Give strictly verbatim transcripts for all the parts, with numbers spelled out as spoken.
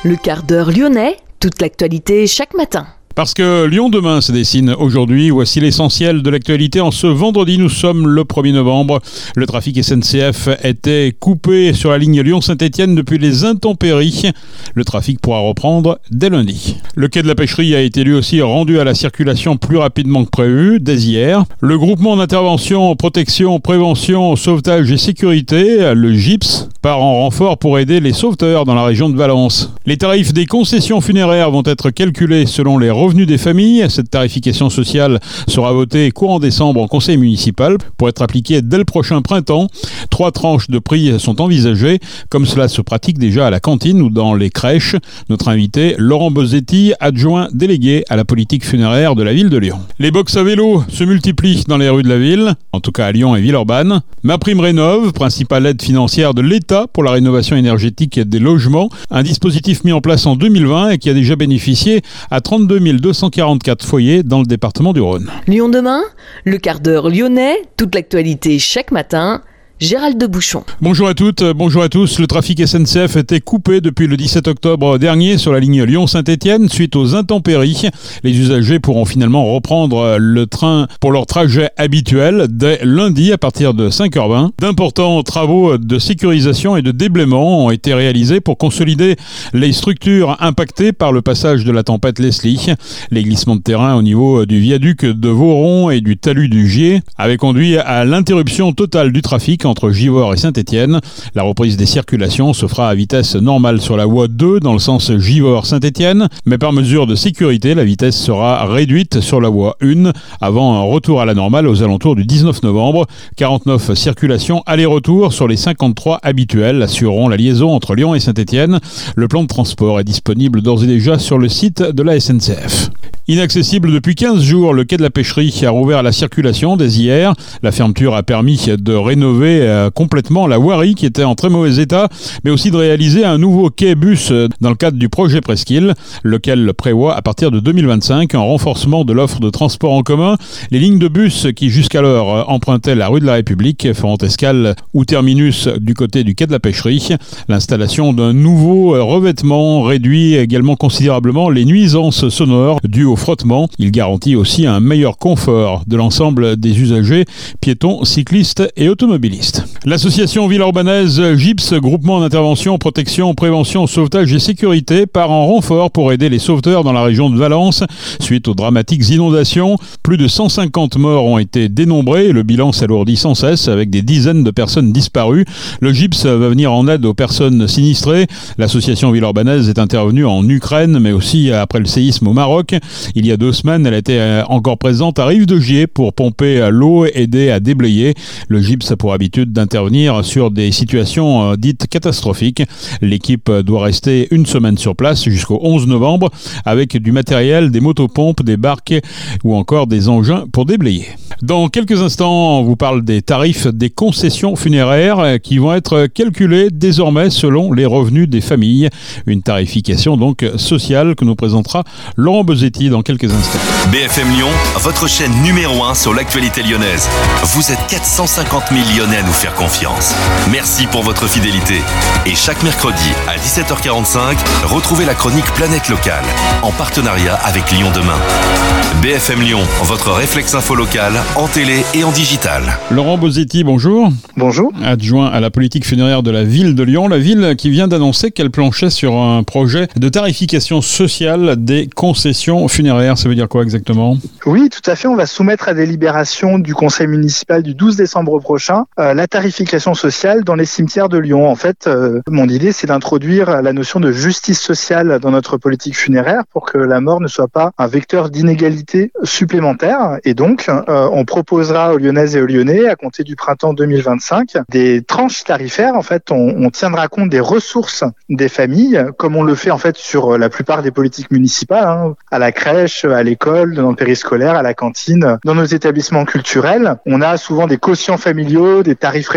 Le quart d'heure lyonnais, toute l'actualité chaque matin. Parce que Lyon demain se dessine aujourd'hui, voici l'essentiel de l'actualité. En ce vendredi, nous sommes le premier novembre. Le trafic S N C F était coupé sur la ligne Lyon-Saint-Étienne depuis les intempéries. Le trafic pourra reprendre dès lundi. Le quai de la Pêcherie a été lui aussi rendu à la circulation plus rapidement que prévu, dès hier. Le groupement d'intervention, protection, prévention, sauvetage et sécurité, le G I P S, part en renfort pour aider les sauveteurs dans la région de Valence. Les tarifs des concessions funéraires vont être calculés selon les revenus des familles. Cette tarification sociale sera votée courant décembre en conseil municipal pour être appliquée dès le prochain printemps. Trois tranches de prix sont envisagées, comme cela se pratique déjà à la cantine ou dans les crèches. Notre invité, Laurent Bosetti, adjoint délégué à la politique funéraire de la ville de Lyon. Les box à vélo se multiplient dans les rues de la ville, en tout cas à Lyon et Villeurbanne. MaPrimeRénov', principale aide financière de l'État pour la rénovation énergétique des logements, un dispositif mis en place en deux mille vingt et qui a déjà bénéficié à trente-deux mille deux cent quarante-quatre foyers dans le département du Rhône. Lyon demain, le quart d'heure lyonnais, toute l'actualité chaque matin. Gérald de Bouchon. Bonjour à toutes, bonjour à tous. Le trafic S N C F était coupé depuis le dix-sept octobre dernier sur la ligne Lyon-Saint-Étienne suite aux intempéries. Les usagers pourront finalement reprendre le train pour leur trajet habituel dès lundi à partir de cinq heures vingt. D'importants travaux de sécurisation et de déblaiement ont été réalisés pour consolider les structures impactées par le passage de la tempête Leslie. Les glissements de terrain au niveau du viaduc de Voron et du talus du Gier avaient conduit à l'interruption totale du trafic entre Givors et Saint-Étienne. La reprise des circulations se fera à vitesse normale sur la voie deux dans le sens Givors-Saint-Étienne, mais par mesure de sécurité, la vitesse sera réduite sur la voie un avant un retour à la normale aux alentours du dix-neuf novembre. quarante-neuf circulations aller-retour sur les cinquante-trois habituelles assureront la liaison entre Lyon et Saint-Étienne. Le plan de transport est disponible d'ores et déjà sur le site de la S N C F. Inaccessible depuis quinze jours, le quai de la Pêcherie a rouvert la circulation dès hier. La fermeture a permis de rénover euh, complètement la voirie qui était en très mauvais état, mais aussi de réaliser un nouveau quai bus dans le cadre du projet Presqu'île, lequel prévoit à partir de deux mille vingt-cinq un renforcement de l'offre de transport en commun. Les lignes de bus qui jusqu'alors empruntaient la rue de la République feront escale ou terminus du côté du quai de la Pêcherie. L'installation d'un nouveau revêtement réduit également considérablement les nuisances sonores dues au frottement. Il garantit aussi un meilleur confort de l'ensemble des usagers, piétons, cyclistes et automobilistes. L'association villeurbanaise G I P S, groupement d'intervention, protection, prévention, sauvetage et sécurité, part en renfort pour aider les sauveteurs dans la région de Valence suite aux dramatiques inondations. Plus de cent cinquante morts ont été dénombrés et le bilan s'alourdit sans cesse avec des dizaines de personnes disparues. Le G I P S va venir en aide aux personnes sinistrées. L'association villeurbanaise est intervenue en Ukraine mais aussi après le séisme au Maroc. Il y a deux semaines, elle était encore présente à Rive-de-Gier pour pomper l'eau et aider à déblayer. Le G I P S a pour habitude d'intervenir sur des situations dites catastrophiques. L'équipe doit rester une semaine sur place jusqu'au onze novembre avec du matériel, des motopompes, des barques ou encore des engins pour déblayer. Dans quelques instants, on vous parle des tarifs des concessions funéraires qui vont être calculés désormais selon les revenus des familles. Une tarification donc sociale que nous présentera Laurent Bosetti dans quelques instants. B F M Lyon, votre chaîne numéro un sur l'actualité lyonnaise. Vous êtes quatre cent cinquante mille Lyonnais à nous faire confiance. Merci pour votre fidélité. Et chaque mercredi à dix-sept heures quarante-cinq, retrouvez la chronique Planète Locale en partenariat avec Lyon demain. B F M Lyon, votre réflexe info local en télé et en digital. Laurent Bosetti, bonjour. Bonjour. Adjoint à la politique funéraire de la ville de Lyon, la ville qui vient d'annoncer qu'elle planchait sur un projet de tarification sociale des concessions funéraires. Ça veut dire quoi exactement ? Oui, tout à fait. On va soumettre à délibération du conseil municipal du douze décembre prochain euh, la tarification sociale dans les cimetières de Lyon. En fait, euh, mon idée, c'est d'introduire la notion de justice sociale dans notre politique funéraire pour que la mort ne soit pas un vecteur d'inégalité supplémentaire. Et donc, euh, on proposera aux Lyonnaises et aux Lyonnais, à compter du printemps deux mille vingt-cinq, des tranches tarifaires. En fait, on, on tiendra compte des ressources des familles, comme on le fait en fait sur la plupart des politiques municipales, hein, à la crèche, à l'école, dans le périscolaire, à la cantine, dans nos établissements culturels. On a souvent des quotients familiaux, des tarifs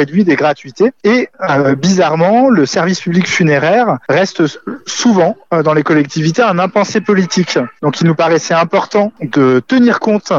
réduits, des gratuités. Et euh, bizarrement, le service public funéraire reste souvent euh, dans les collectivités un impensé politique. Donc il nous paraissait important de tenir compte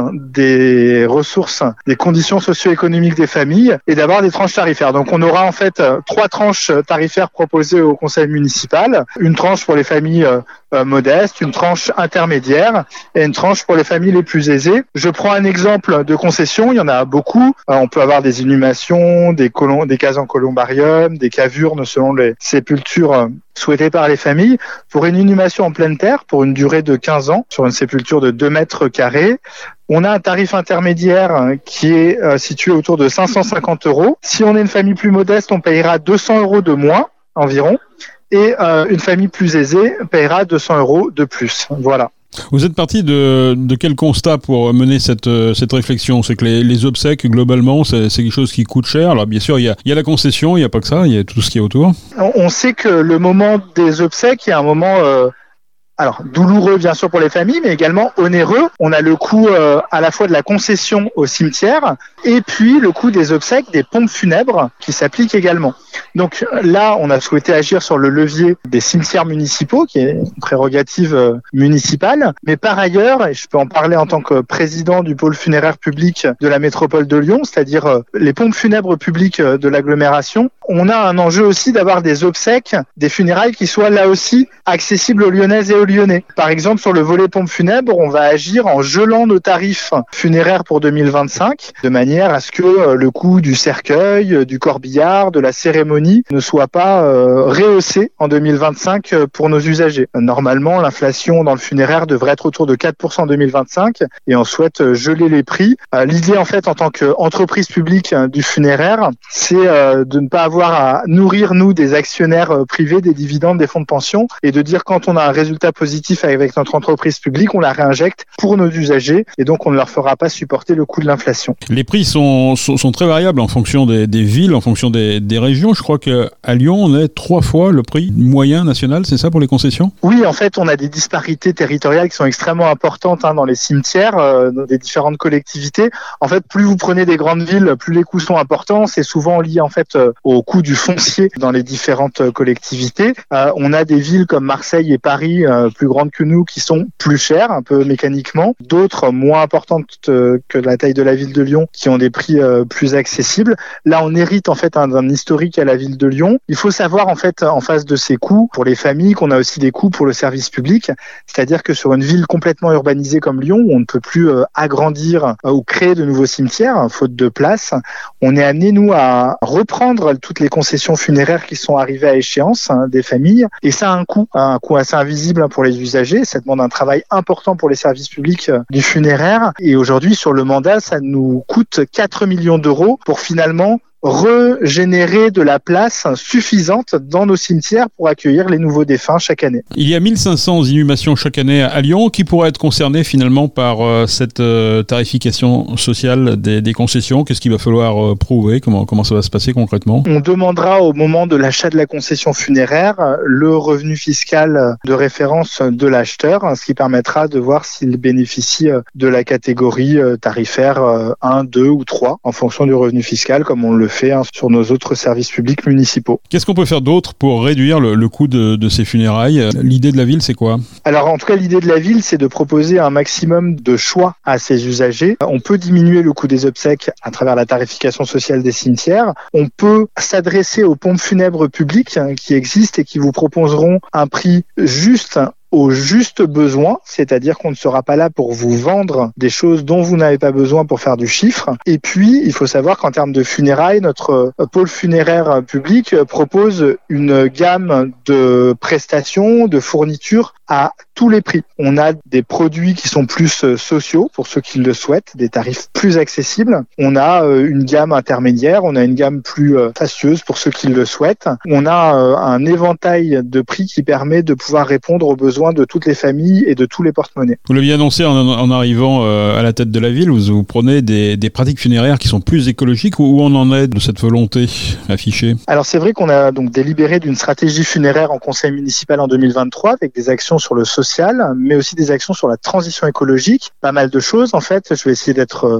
des ressources, des conditions socio-économiques des familles et d'avoir des tranches tarifaires. Donc on aura en fait trois tranches tarifaires proposées au conseil municipal. Une tranche pour les familles euh, euh, modestes, une tranche intermédiaire et une tranche pour les familles les plus aisées. Je prends un exemple de concession, il y en a beaucoup. Euh, on peut avoir des inhumations, des, colom- des cases en columbarium, des cavurnes selon les sépultures euh, souhaitées par les familles. Pour une inhumation en pleine terre, pour une durée de quinze ans, sur une sépulture de deux mètres carrés, on a un tarif intermédiaire qui est euh, situé autour de cinq cent cinquante euros. Si on est une famille plus modeste, on payera deux cents euros de moins environ. Et euh, une famille plus aisée payera deux cents euros de plus. Voilà. Vous êtes parti de, de quel constat pour mener cette, cette réflexion ? C'est que les, les obsèques, globalement, c'est, c'est quelque chose qui coûte cher. Alors bien sûr, il y a, il y a la concession, il n'y a pas que ça, il y a tout ce qui est autour. On sait que le moment des obsèques est un moment... Euh, Alors, douloureux bien sûr pour les familles, mais également onéreux. On a le coût euh, à la fois de la concession au cimetière et puis le coût des obsèques, des pompes funèbres qui s'appliquent également. Donc là, on a souhaité agir sur le levier des cimetières municipaux, qui est une prérogative euh, municipale. Mais par ailleurs, et je peux en parler en tant que président du pôle funéraire public de la métropole de Lyon, c'est-à-dire euh, les pompes funèbres publiques euh, de l'agglomération, on a un enjeu aussi d'avoir des obsèques, des funérailles qui soient là aussi accessibles aux Lyonnaises et aux Lyonnais. Par exemple, sur le volet pompes funèbres, on va agir en gelant nos tarifs funéraires pour deux mille vingt-cinq, de manière à ce que euh, le coût du cercueil, euh, du corbillard, de la cérémonie ne soit pas euh, rehaussé en deux mille vingt-cinq euh, pour nos usagers. Normalement, l'inflation dans le funéraire devrait être autour de quatre pour cent en deux mille vingt-cinq et on souhaite euh, geler les prix. Euh, l'idée, en fait, en tant qu'entreprise publique euh, du funéraire, c'est euh, de ne pas avoir à nourrir, nous, des actionnaires euh, privés, des dividendes, des fonds de pension, et de dire quand on a un résultat positif avec notre entreprise publique, on la réinjecte pour nos usagers et donc on ne leur fera pas supporter le coût de l'inflation. Les prix sont, sont, sont très variables en fonction des, des villes, en fonction des, des régions. Je crois qu'à Lyon, on est trois fois le prix moyen national, c'est ça pour les concessions ? Oui, en fait, on a des disparités territoriales qui sont extrêmement importantes hein, dans les cimetières, euh, dans des différentes collectivités. En fait, plus vous prenez des grandes villes, plus les coûts sont importants. C'est souvent lié en fait euh, au coût du foncier dans les différentes euh, collectivités. Euh, on a des villes comme Marseille et Paris, euh, plus grandes que nous, qui sont plus chères, un peu mécaniquement. D'autres moins importantes euh, que la taille de la ville de Lyon, qui ont des prix euh, plus accessibles. Là, on hérite en fait un, d'un historique à la ville de Lyon. Il faut savoir en fait en face de ces coûts pour les familles qu'on a aussi des coûts pour le service public, c'est-à-dire que sur une ville complètement urbanisée comme Lyon où on ne peut plus euh, agrandir euh, ou créer de nouveaux cimetières hein, faute de place, on est amené nous à reprendre toutes les concessions funéraires qui sont arrivées à échéance hein, des familles et ça a un coût, un coût assez invisible hein, pour les usagers, ça demande un travail important pour les services publics euh, du funéraire et aujourd'hui sur le mandat ça nous coûte quatre millions d'euros pour finalement régénérer de la place suffisante dans nos cimetières pour accueillir les nouveaux défunts chaque année. Il y a mille cinq cents inhumations chaque année à Lyon qui pourraient être concernées finalement par euh, cette euh, tarification sociale des, des concessions. Qu'est-ce qu'il va falloir euh, prouver ? Comment, comment ça va se passer concrètement ? On demandera au moment de l'achat de la concession funéraire le revenu fiscal de référence de l'acheteur, ce qui permettra de voir s'il bénéficie de la catégorie tarifaire un, deux ou trois en fonction du revenu fiscal comme on le fait hein, sur nos autres services publics municipaux. Qu'est-ce qu'on peut faire d'autre pour réduire le, le coût de, de ces funérailles ? L'idée de la ville, c'est quoi ? Alors en tout cas, l'idée de la ville, c'est de proposer un maximum de choix à ses usagers. On peut diminuer le coût des obsèques à travers la tarification sociale des cimetières. On peut s'adresser aux pompes funèbres publiques hein, qui existent et qui vous proposeront un prix juste au juste besoin, c'est-à-dire qu'on ne sera pas là pour vous vendre des choses dont vous n'avez pas besoin pour faire du chiffre. Et puis, il faut savoir qu'en termes de funérailles, notre pôle funéraire public propose une gamme de prestations, de fournitures à tous les prix. On a des produits qui sont plus sociaux pour ceux qui le souhaitent, des tarifs plus accessibles. On a une gamme intermédiaire, on a une gamme plus spacieuse pour ceux qui le souhaitent. On a un éventail de prix qui permet de pouvoir répondre aux besoins de toutes les familles et de tous les porte-monnaies. Vous l'aviez annoncé en, en arrivant à la tête de la ville, vous, vous prenez des, des pratiques funéraires qui sont plus écologiques. Où on en est de cette volonté affichée ? Alors c'est vrai qu'on a donc délibéré d'une stratégie funéraire en conseil municipal en deux mille vingt-trois avec des actions sur le social, mais aussi des actions sur la transition écologique. Pas mal de choses en fait. Je vais essayer d'être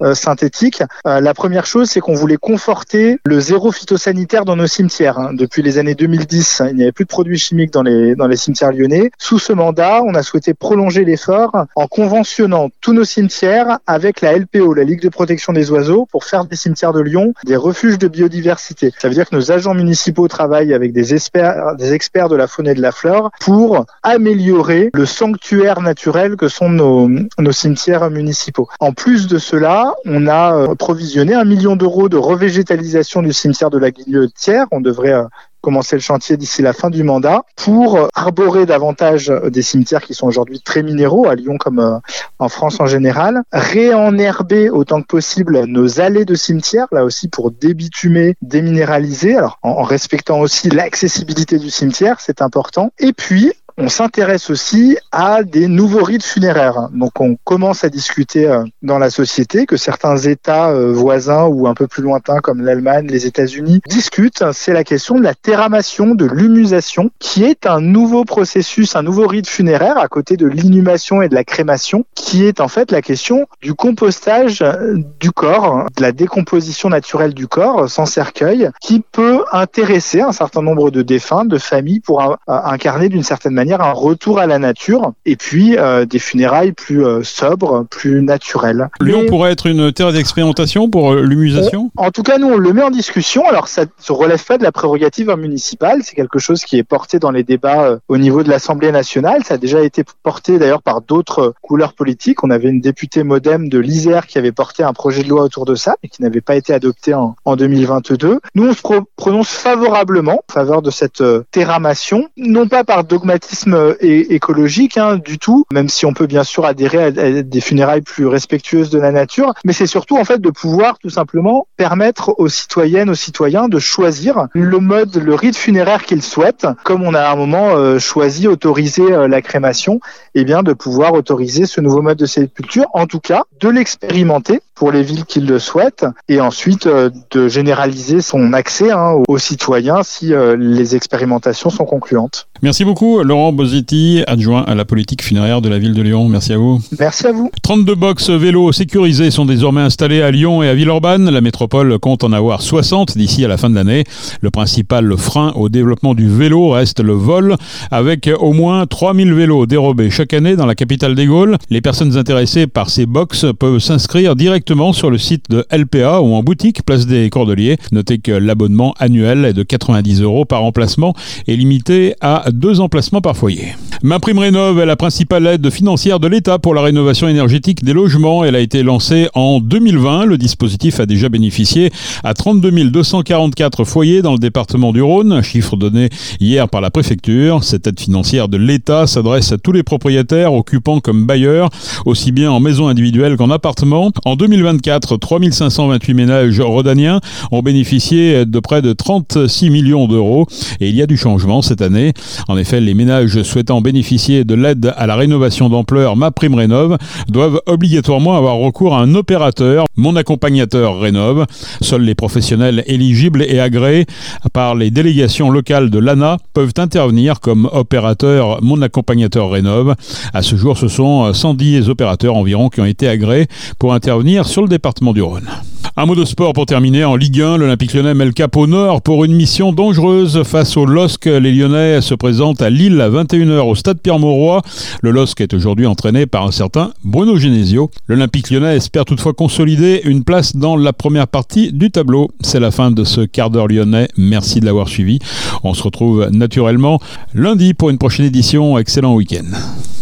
euh, synthétiques. Euh, la première chose, c'est qu'on voulait conforter le zéro phytosanitaire dans nos cimetières. Hein. Depuis les années deux mille dix, il n'y avait plus de produits chimiques dans les, dans les cimetières lyonnais. Sous ce mandat, on a souhaité prolonger l'effort en conventionnant tous nos cimetières avec la L P O, la Ligue de protection des oiseaux, pour faire des cimetières de Lyon des refuges de biodiversité. Ça veut dire que nos agents municipaux travaillent avec des experts, des experts de la faune et de la flore pour améliorer le sanctuaire naturel que sont nos, nos cimetières municipaux. En plus de cela, on a provisionné un million d'euros de revégétalisation du cimetière de la Guillotière. On devrait commencer le chantier d'ici la fin du mandat pour arborer davantage des cimetières qui sont aujourd'hui très minéraux, à Lyon comme en France en général, réenherber autant que possible nos allées de cimetières, là aussi pour débitumer, déminéraliser, alors en, en respectant aussi l'accessibilité du cimetière, c'est important. Et puis, on s'intéresse aussi à des nouveaux rites funéraires. Donc on commence à discuter dans la société, que certains États voisins ou un peu plus lointains comme l'Allemagne, les États-Unis discutent. C'est la question de la terramation, de l'humusation, qui est un nouveau processus, un nouveau rite funéraire à côté de l'inhumation et de la crémation, qui est en fait la question du compostage du corps, de la décomposition naturelle du corps sans cercueil, qui peut intéresser un certain nombre de défunts, de familles, pour un, incarner d'une certaine manière un retour à la nature et puis euh, des funérailles plus euh, sobres, plus naturelles. Lyon Mais pourrait être une terre d'expérimentation pour l'humusation ? En tout cas, nous, on le met en discussion. Alors, ça ne relève pas de la prérogative municipale. C'est quelque chose qui est porté dans les débats euh, au niveau de l'Assemblée nationale. Ça a déjà été porté d'ailleurs par d'autres euh, couleurs politiques. On avait une députée MoDem de l'Isère qui avait porté un projet de loi autour de ça, mais qui n'avait pas été adopté en, en deux mille vingt-deux. Nous, on se pro- prononce favorablement en faveur de cette euh, terramation, non pas par dogmatisme é- écologique hein, du tout, même si on peut bien sûr adhérer à, à des funérailles plus respectueuses de la nature, mais c'est surtout en fait de pouvoir tout simplement permettre aux citoyennes, aux citoyens de choisir le mode, le rite funéraire qu'ils souhaitent, comme on a à un moment euh, choisi, autorisé euh, la crémation, et bien de pouvoir autoriser ce nouveau mode de sépulture, en tout cas de l'expérimenter pour les villes qui le souhaitent, et ensuite euh, de généraliser son accès hein, aux, aux citoyens si euh, les expérimentations sont concluantes. Merci beaucoup Laurent Bositi, adjoint à la politique funéraire de la ville de Lyon. Merci à vous. Merci à vous. trente-deux box vélos sécurisés sont désormais installés à Lyon et à Villeurbanne. La métropole compte en avoir soixante d'ici à la fin de l'année. Le principal frein au développement du vélo reste le vol, avec au moins trois mille vélos dérobés chaque année dans la capitale des Gaules. Les personnes intéressées par ces box peuvent s'inscrire directement sur le site de L P A ou en boutique Place des Cordeliers. Notez que l'abonnement annuel est de quatre-vingt-dix euros par emplacement et limité à deux emplacements par foyer. MaPrimeRénov' est la principale aide financière de l'État pour la rénovation énergétique des logements. Elle a été lancée en deux mille vingt. Le dispositif a déjà bénéficié à trente-deux mille deux cent quarante-quatre foyers dans le département du Rhône, chiffre donné hier par la préfecture. Cette aide financière de l'État s'adresse à tous les propriétaires, occupants comme bailleurs, aussi bien en maison individuelle qu'en appartement. En deux mille vingt-quatre, trois mille cinq cent vingt-huit ménages rhodaniens ont bénéficié de près de trente-six millions d'euros. Et il y a du changement cette année. En effet, les ménages souhaitant bénéficier de l'aide à la rénovation d'ampleur MaPrimeRénov' doivent obligatoirement avoir recours à un opérateur, Mon Accompagnateur Rénov'. Seuls les professionnels éligibles et agréés par les délégations locales de l'A N A peuvent intervenir comme opérateur Mon Accompagnateur Rénov'. À ce jour, ce sont cent dix opérateurs environ qui ont été agréés pour intervenir sur le département du Rhône. Un mot de sport pour terminer. En Ligue un, l'Olympique Lyonnais met le cap au nord pour une mission dangereuse face au L O S C. Les Lyonnais se présentent à Lille à vingt et une heures au stade Pierre-Mauroy. Le L O S C est aujourd'hui entraîné par un certain Bruno Genesio. L'Olympique Lyonnais espère toutefois consolider une place dans la première partie du tableau. C'est la fin de ce quart d'heure lyonnais. Merci de l'avoir suivi. On se retrouve naturellement lundi pour une prochaine édition. Excellent week-end.